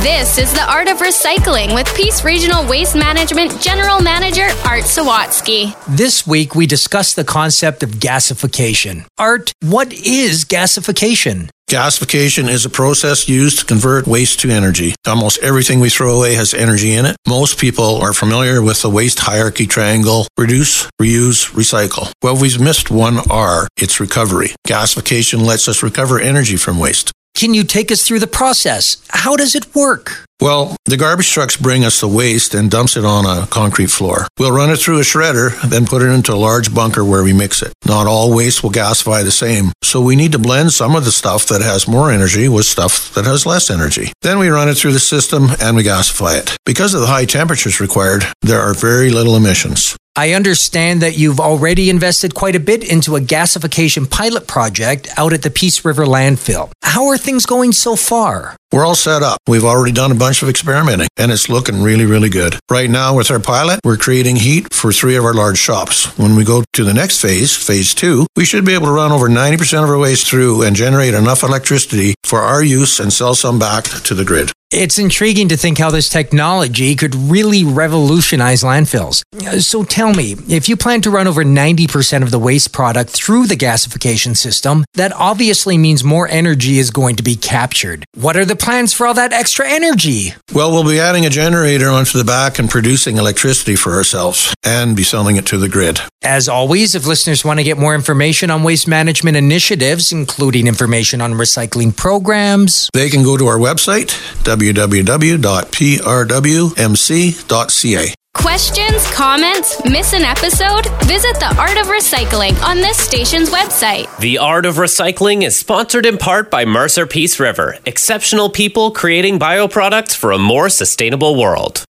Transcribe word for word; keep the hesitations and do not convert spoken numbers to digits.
This is The Art of Recycling with Peace Regional Waste Management General Manager Art Sawatsky. This week, we discuss the concept of gasification. Art, what is gasification? Gasification is a process used to convert waste to energy. Almost everything we throw away has energy in it. Most people are familiar with the waste hierarchy triangle: reduce, reuse, recycle. Well, we've missed one R. It's recovery. Gasification lets us recover energy from waste. Can you take us through the process? How does it work? Well, the garbage trucks bring us the waste and dumps it on a concrete floor. We'll run it through a shredder, then put it into a large bunker where we mix it. Not all waste will gasify the same, so we need to blend some of the stuff that has more energy with stuff that has less energy. Then we run it through the system and we gasify it. Because of the high temperatures required, there are very little emissions. I understand that you've already invested quite a bit into a gasification pilot project out at the Peace River landfill. How are things going so far? We're all set up. We've already done a bunch of experimenting, and it's looking really, really good. Right now, with our pilot, we're creating heat for three of our large shops. When we go to the next phase, phase two, we should be able to run over ninety percent of our waste through and generate enough electricity for our use and sell some back to the grid. It's intriguing to think how this technology could really revolutionize landfills. So tell me, if you plan to run over ninety percent of the waste product through the gasification system, that obviously means more energy is going to be captured. What are the plans for all that extra energy? Well, we'll be adding a generator onto the back and producing electricity for ourselves and be selling it to the grid. As always, if listeners want to get more information on waste management initiatives, including information on recycling programs, they can go to our website, w w w dot p r w m c dot c a. Questions, comments, miss an episode? Visit The Art of Recycling on this station's website. The Art of Recycling is sponsored in part by Mercer Peace River, exceptional people creating bioproducts for a more sustainable world.